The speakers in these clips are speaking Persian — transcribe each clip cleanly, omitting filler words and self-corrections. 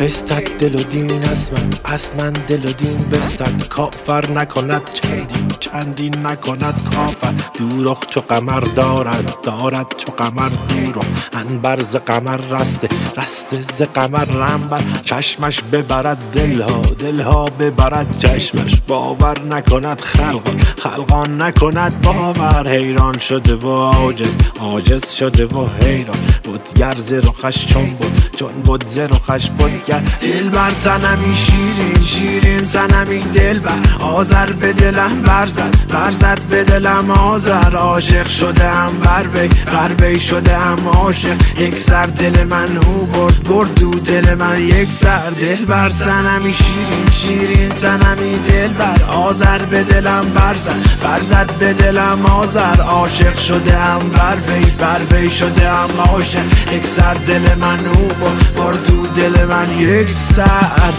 بستد دل و دین از من دل و دین بستد. کافر نکند چندین نکند کافر. دوروخ چو قمر دارد چو قمر دوروخ. انبر ز قمر رسته ز قمر رنبر. چشمش ببرد دلها ببرد چشمش. باور نکند خلقان نکند باور. حیران شده و عاجز شده و حیران. بودگر ز رخش چون بود ز رخش بودگر. دلبر صنمی شیرین صنمی دلبر. آذر به دلم برزد به دلم آذر. عاشق شده ام بر وی شده ام عاشق. یک سر دل من او برد دو دل من یک سر. دلبر صنمی شیرین صنمی دلبر. آذر به دلم برزد به دلم آذر. عاشق شده ام بر وی شده ام عاشق. یک سر دل من او برد دو دل من یک سر.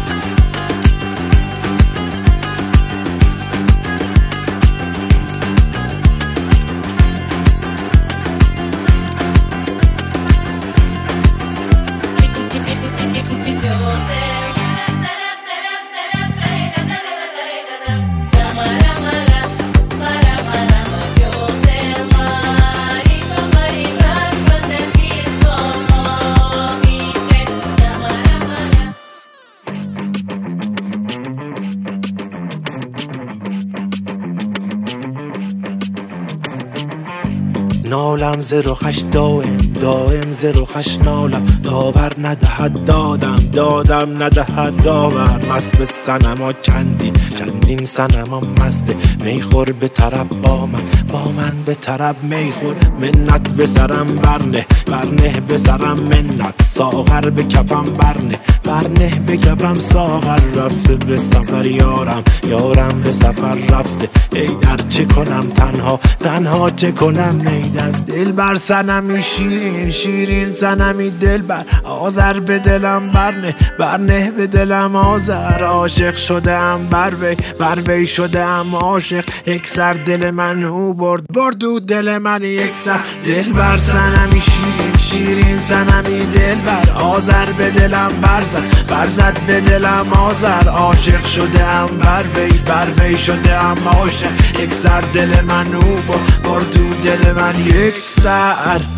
نالم ز رخش دائم ز رخش نالم. داور ندهد دادم ندهد داور. مست صنما چندین صنما مسته. میخور به طرب با من به طرب میخور. منت به سرم برنه به سرم منت. ساغر به کفم برنه به کفم ساغر. رفته به سفر یارم به سفر رفته. ای در چه کنم تنها چه کنم میدر. دلبر صنمی شیرین صنمی دلبر. آذر به دلم برنه به دلم آذر. عاشق شده ام بر وی شده ام عاشق. یک سر دل من او برد دو دل من یک سر. دلبر صنمی شیرین صنمی دلبر. آذر به دلم برزد به دلم آذر. عاشق شده ام بر وی شده ام عاشق. یک سر دل من او برد دو دل من یک سر.